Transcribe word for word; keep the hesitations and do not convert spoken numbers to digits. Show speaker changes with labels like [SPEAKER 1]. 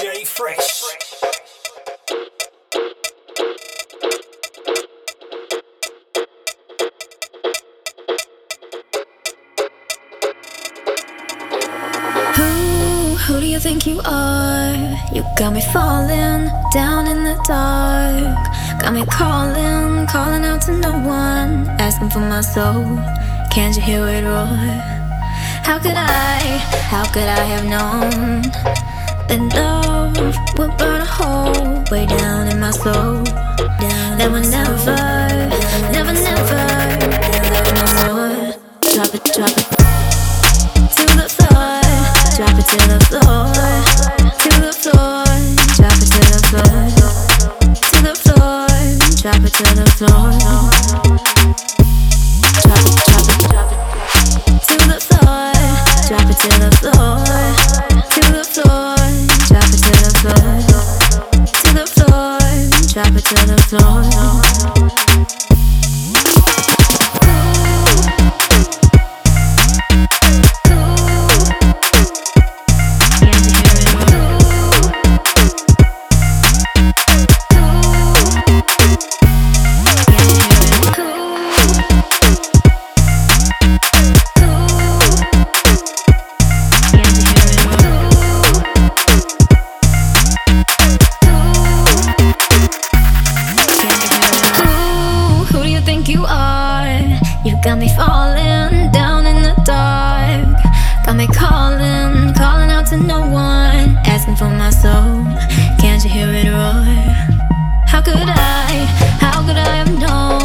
[SPEAKER 1] J Fresh.
[SPEAKER 2] Who, who do you think you are? You got me falling down in the dark. Got me calling, calling out to no one, asking for my soul. Can't you hear it roar? How could I, how could I have known that love would burn a hole way down in my soul? That would never, never, never love no more. Drop it, drop it to the floor. Drop it to the floor, to the floor. Drop it to the floor, to the floor. Drop it to the floor. Drop it, drop it, drop it to the floor. Drop it to the floor, to the floor. Drop it to the floor, to the floor. Drop it to the floor. You are, you got me falling down in the dark. Got me calling, calling out to no one, asking for my soul. Can't you hear it roar? How could I, how could I have known